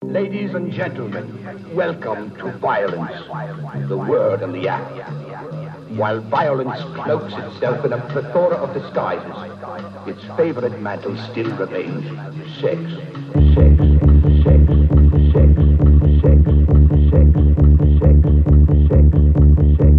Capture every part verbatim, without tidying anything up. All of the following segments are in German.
Ladies and gentlemen, welcome to violence, the word and the act. While violence cloaks itself in a plethora of disguises, its favorite mantle still remains sex, sex, sex, sex, sex, sex, sex, sex, sex.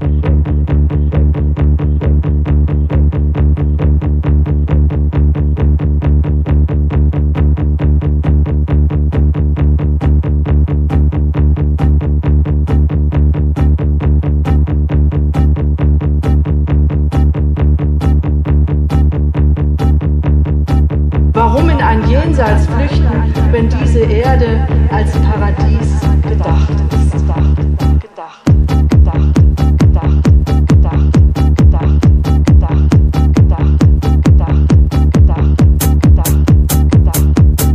Warum in ein Jenseits flüchten, wenn diese Erde als Paradies gedacht ist? Gedacht, gedacht, gedacht, gedacht, gedacht, gedacht, gedacht, gedacht, gedacht, gedacht, gedacht, gedacht,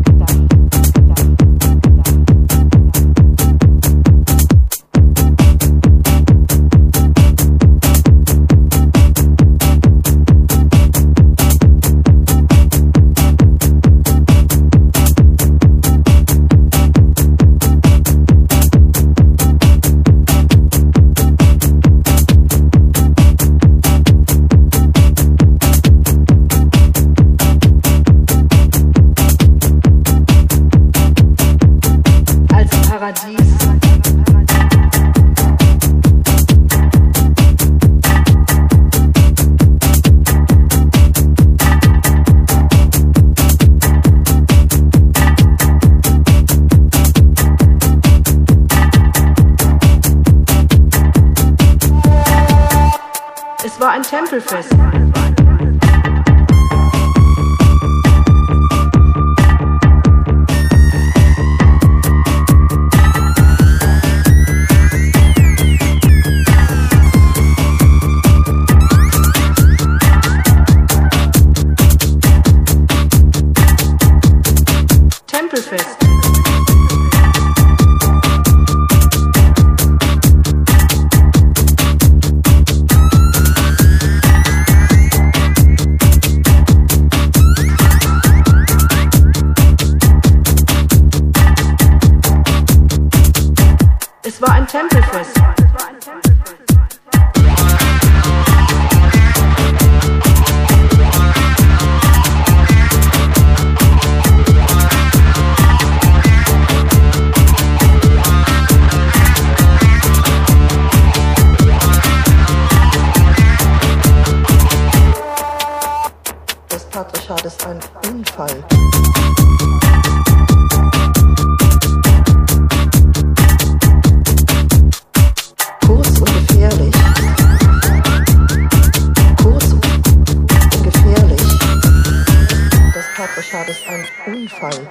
Es war ein Tempelfest. Tempelfest. Es war ein Tempelfest. Das Patriarchat ist ein Unfall. Kurz und gefährlich. Kurz und gefährlich. Das Patriarchat ist ein Unfall.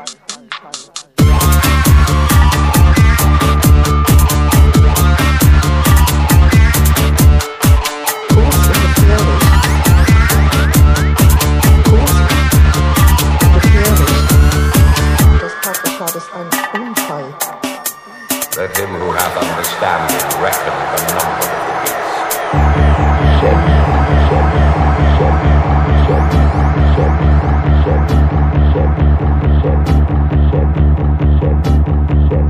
Let him who hath understanding reckon the number of the beast. Sex, sex, sex, sex, sex, sex, sex, sex, sex, sex, sex,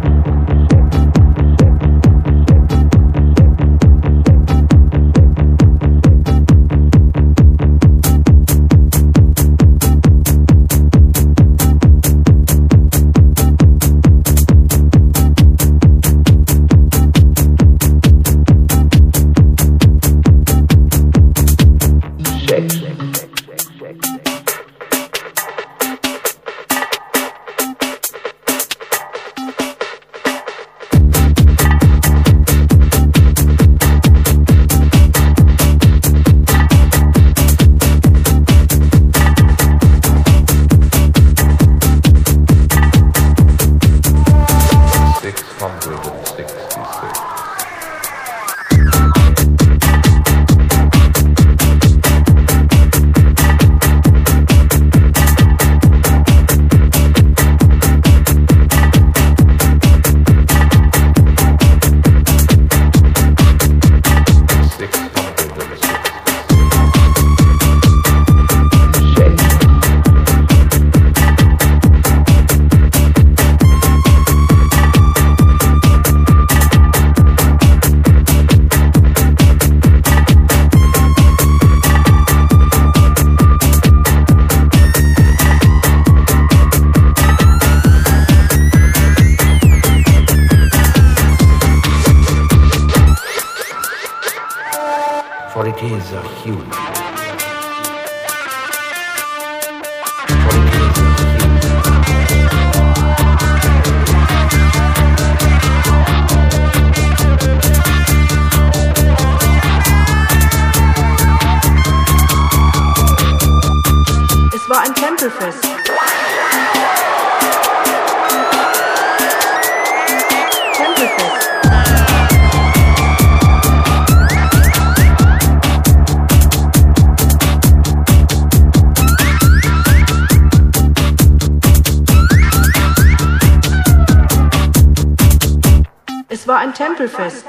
is a human. Es war ein Tempelfest. Tempelfest. Es war ein Tempelfest.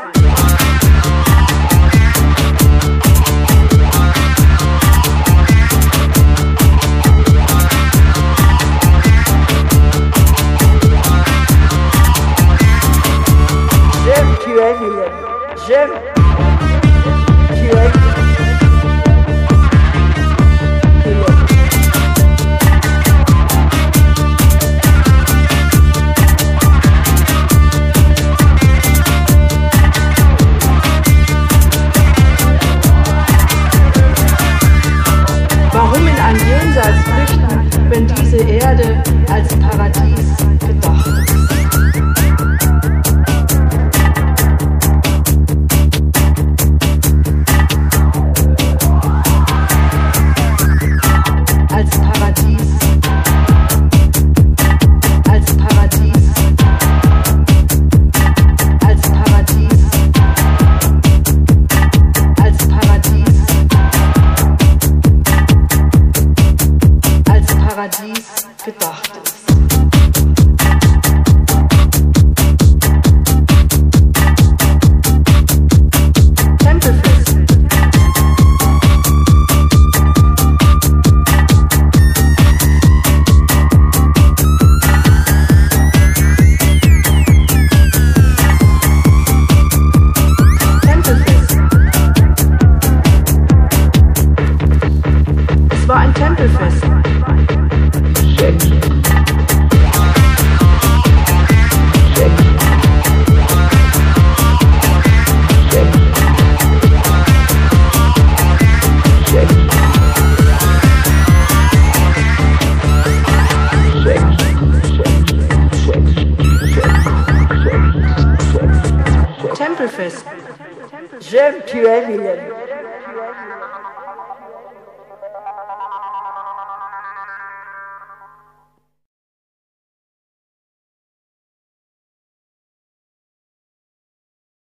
J'aime tu es Mylène. J'aime tu es Mylène. Warum in ein Jenseits flüchten, wenn diese Erde als Paradies gedacht ist? Als Paradies, als Paradies, als Paradies, als Paradies, als Paradies gedacht ist. Tempelfest. Tempelfest. Es war ein Tempelfest. Sex. Sex. Sex. Sex. Tempelfest. J'aime tu es Mylène.